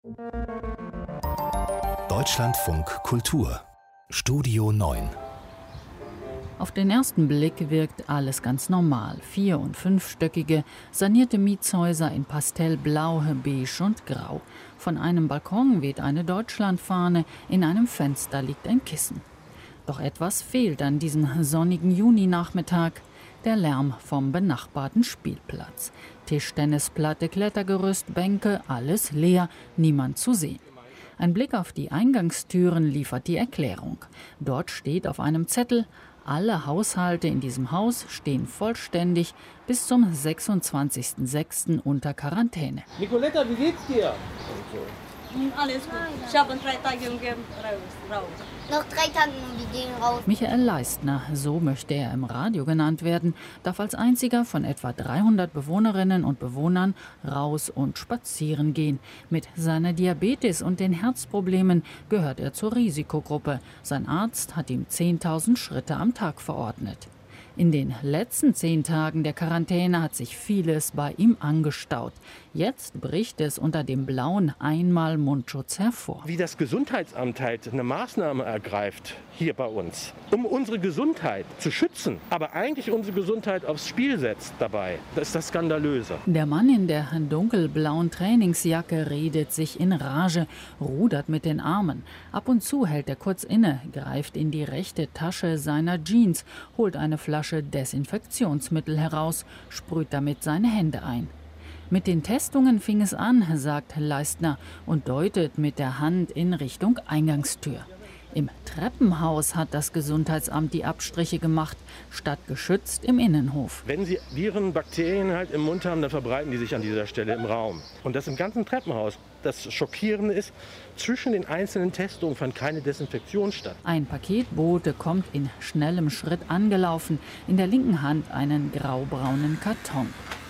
Deutschlandfunk Kultur Studio 9. Auf den ersten Blick wirkt alles ganz normal. 4- und 5-stöckige, sanierte Mietshäuser in Pastellblau, Beige und Grau. Von einem Balkon weht eine Deutschlandfahne, in einem Fenster liegt ein Kissen. Doch etwas fehlt an diesem sonnigen Juninachmittag. Der Lärm vom benachbarten Spielplatz. Tischtennisplatte, Klettergerüst, Bänke, alles leer, niemand zu sehen. Ein Blick auf die Eingangstüren liefert die Erklärung. Dort steht auf einem Zettel: Alle Haushalte in diesem Haus stehen vollständig bis zum 26.06. unter Quarantäne. Nicoletta, wie geht's dir? Alles gut. Ich habe 3 Tage raus. Noch 3 Tage und wir gehen raus. Michael Leistner, so möchte er im Radio genannt werden, darf als einziger von etwa 300 Bewohnerinnen und Bewohnern raus und spazieren gehen. Mit seiner Diabetes und den Herzproblemen gehört er zur Risikogruppe. Sein Arzt hat ihm 10.000 Schritte am Tag verordnet. In den letzten 10 Tagen der Quarantäne hat sich vieles bei ihm angestaut. Jetzt bricht es unter dem blauen Einmal-Mundschutz hervor. Wie das Gesundheitsamt halt eine Maßnahme ergreift hier bei uns, um unsere Gesundheit zu schützen, aber eigentlich unsere Gesundheit aufs Spiel setzt dabei. Das ist das Skandalöse. Der Mann in der dunkelblauen Trainingsjacke redet sich in Rage, rudert mit den Armen. Ab und zu hält er kurz inne, greift in die rechte Tasche seiner Jeans, holt eine Flasche Desinfektionsmittel heraus, sprüht damit seine Hände ein. Mit den Testungen fing es an, sagt Leistner und deutet mit der Hand in Richtung Eingangstür. Im Treppenhaus hat das Gesundheitsamt die Abstriche gemacht, statt geschützt im Innenhof. Wenn Sie Viren, Bakterien halt im Mund haben, dann verbreiten die sich an dieser Stelle im Raum. Und das im ganzen Treppenhaus. Das Schockierende ist, zwischen den einzelnen Testungen fand keine Desinfektion statt. Ein Paketbote kommt in schnellem Schritt angelaufen, in der linken Hand einen graubraunen Karton.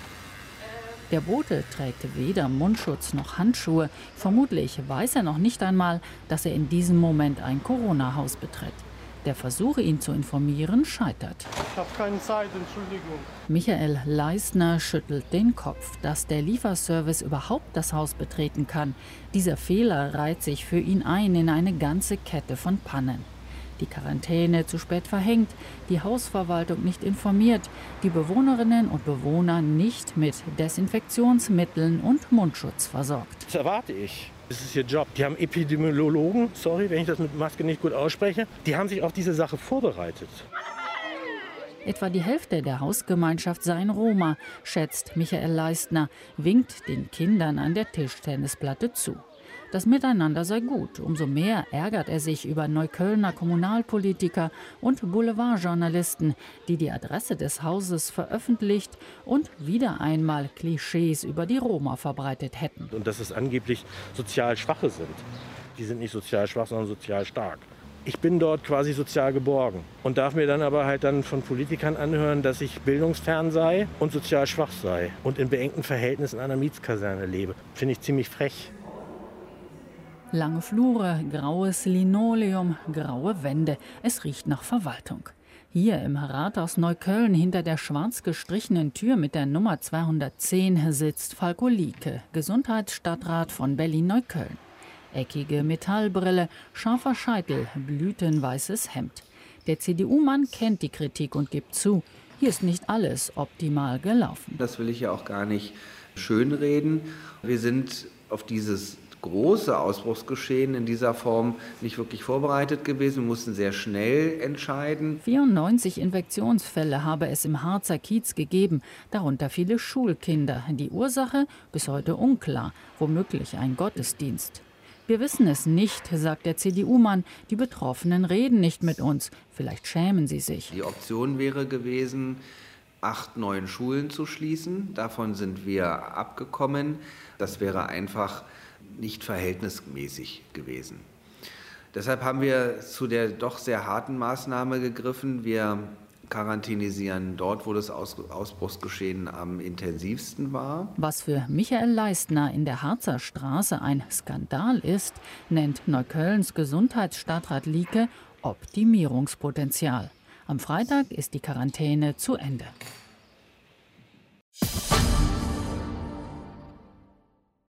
Der Bote trägt weder Mundschutz noch Handschuhe. Vermutlich weiß er noch nicht einmal, dass er in diesem Moment ein Corona-Haus betritt. Der Versuch, ihn zu informieren, scheitert. Ich habe keine Zeit, Entschuldigung. Michael Leistner schüttelt den Kopf, dass der Lieferservice überhaupt das Haus betreten kann. Dieser Fehler reiht sich für ihn ein in eine ganze Kette von Pannen. Die Quarantäne zu spät verhängt, die Hausverwaltung nicht informiert, die Bewohnerinnen und Bewohner nicht mit Desinfektionsmitteln und Mundschutz versorgt. Das erwarte ich. Das ist ihr Job. Die haben Epidemiologen, sorry, wenn ich das mit Maske nicht gut ausspreche, die haben sich auf diese Sache vorbereitet. Etwa die Hälfte der Hausgemeinschaft seien Roma, schätzt Michael Leistner, winkt den Kindern an der Tischtennisplatte zu. Das Miteinander sei gut. Umso mehr ärgert er sich über Neuköllner Kommunalpolitiker und Boulevardjournalisten, die die Adresse des Hauses veröffentlicht und wieder einmal Klischees über die Roma verbreitet hätten. Und dass es angeblich sozial Schwache sind. Die sind nicht sozial schwach, sondern sozial stark. Ich bin dort quasi sozial geborgen und darf mir dann aber halt dann von Politikern anhören, dass ich bildungsfern sei und sozial schwach sei und in beengten Verhältnissen in einer Mietskaserne lebe. Finde ich ziemlich frech. Lange Flure, graues Linoleum, graue Wände. Es riecht nach Verwaltung. Hier im Rathaus Neukölln hinter der schwarz gestrichenen Tür mit der Nummer 210 sitzt Falko Lieke, Gesundheitsstadtrat von Berlin-Neukölln. Eckige Metallbrille, scharfer Scheitel, blütenweißes Hemd. Der CDU-Mann kennt die Kritik und gibt zu, hier ist nicht alles optimal gelaufen. Das will ich ja auch gar nicht schönreden. Wir sind auf dieses große Ausbruchsgeschehen in dieser Form nicht wirklich vorbereitet gewesen. Wir mussten sehr schnell entscheiden. 94 Infektionsfälle habe es im Harzer Kiez gegeben, darunter viele Schulkinder. Die Ursache bis heute unklar, womöglich ein Gottesdienst. Wir wissen es nicht, sagt der CDU-Mann. Die Betroffenen reden nicht mit uns. Vielleicht schämen sie sich. Die Option wäre gewesen, 8 neue Schulen zu schließen. Davon sind wir abgekommen. Das wäre einfach nicht verhältnismäßig gewesen. Deshalb haben wir zu der doch sehr harten Maßnahme gegriffen. Wir quarantänisieren dort, wo das Ausbruchsgeschehen am intensivsten war. Was für Michael Leistner in der Harzer Straße ein Skandal ist, nennt Neuköllns Gesundheitsstadtrat Lieke Optimierungspotenzial. Am Freitag ist die Quarantäne zu Ende.